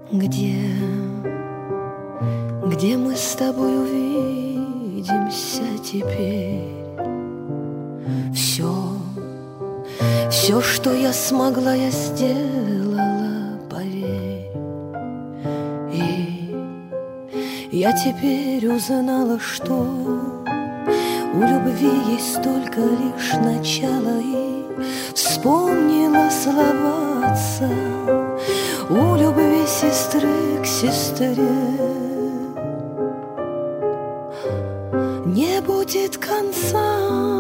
Где, где мы с тобой увидимся теперь? Все, что я смогла, я сделала, поверь. И я теперь узнала, что у любви есть только лишь начало. И вспомнила слова отца: у любви сестры к сестре не будет конца.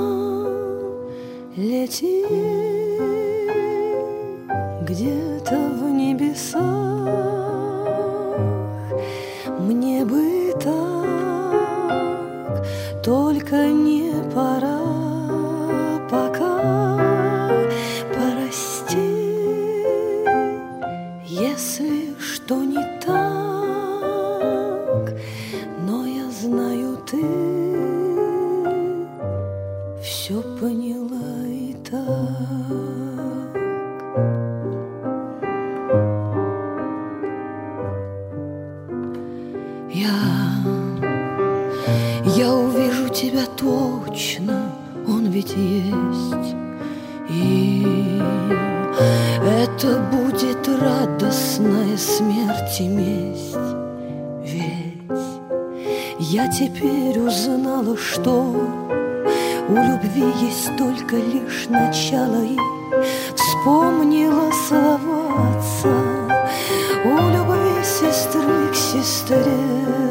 Лети где-то в небесах, мне бы так, только не пора пока. Прости, если что не так, но я знаю, ты все поняла и так. Я увижу тебя точно, он ведь есть. И это будет радостная смерть и месть. Ведь я теперь узнала, что у любви есть только лишь начало. И вспомнила слова отца: у любви сестры к сестре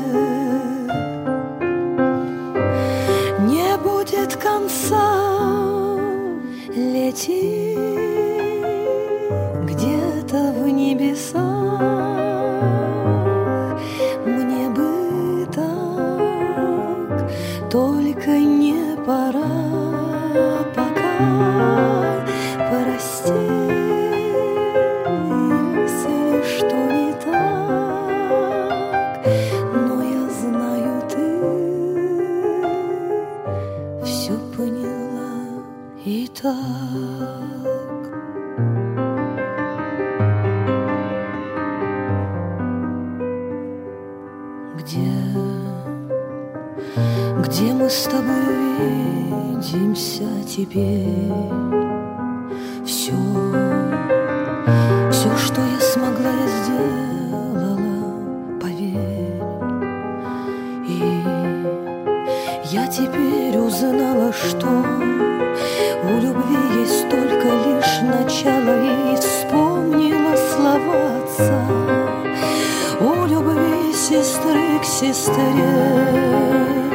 не будет конца. Лети где-то в небесах, мне бы так, только не пора пока. Прости, если что не так, но я знаю, ты все поняла и так. Где мы с тобой увидимся теперь? Все, что я смогла, я сделала, поверь. И я теперь узнала, что у любви есть только лишь начало. И вспомнила слова отца: у любви сестры к сестре